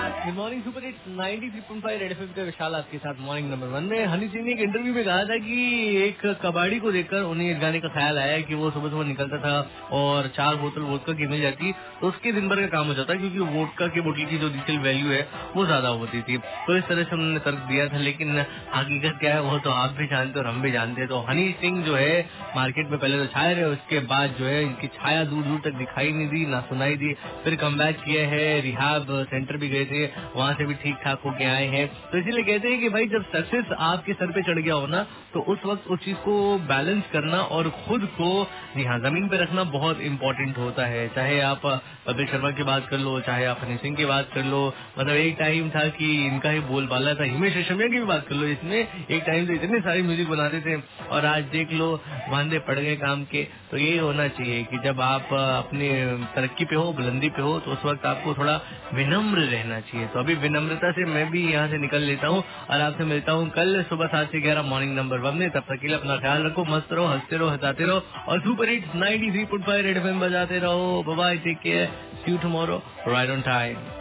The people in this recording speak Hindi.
Good morning super hits 93.5 red FM के विशाल आपके साथ मॉर्निंग नंबर 1 में। हनी सिंह ने एक इंटरव्यू में कहा था कि एक कबाड़ी को देखकर उन्हें इस गाने का ख्याल आया कि वो सुबह सुबह निकलता था और 4 बोतल वोडका की मिल जाती तो उसके दिन भर का काम हो जाता, क्योंकि वोडका की बोतल की जो रिटेल वैल्यू है वो ज्यादा होती थी। तो इस तरह से उन्होंने तर्क दिया था, लेकिन हकीकत क्या है वो तो आप भी जानते और हम भी जानते हैं। तो हनी सिंह जो है मार्केट में पहले तो छाए रहे, उसके बाद जो है इनकी छाया दूर दूर तक दिखाई नहीं दी, ना सुनाई दी। फिर कमबैक किए है, रिहाब सेंटर भी गए थे, वहां से भी ठीक ठाक होके आए हैं। तो इसीलिए कहते हैं कि भाई जब सक्सेस आपके सर पे चढ़ गया हो ना, तो उस वक्त उस चीज को बैलेंस करना और खुद को जी हाँ जमीन पे रखना बहुत इंपॉर्टेंट होता है। चाहे आप कपिल शर्मा की बात कर लो, चाहे आप हनी सिंह की बात कर लो, मतलब एक टाइम था कि इनका ही बोलबाला था। हिमेश रेशमिया की भी बात कर लो, इसमें एक टाइम से इतने सारी म्यूजिक बनाते थे और आज देख लो वांदे पड़ गए काम के। तो ये होना चाहिए कि जब आप अपनी तरक्की पे हो, बुलंदी पे हो, तो उस वक्त आपको थोड़ा विनम्र रहना चाहिए। तो अभी विनम्रता से मैं भी यहाँ से निकल लेता हूँ और आपसे मिलता हूँ कल सुबह 7 से 11 मॉर्निंग नंबर 1 में। तब तक के लिए अपना ख्याल रखो, मस्त रहो, हंसते रहो, हंसाते रहो और सुपर हिट्स 93.5 रेड एफएम बजाते रहो। Bye bye, take care, see you tomorrow right on time.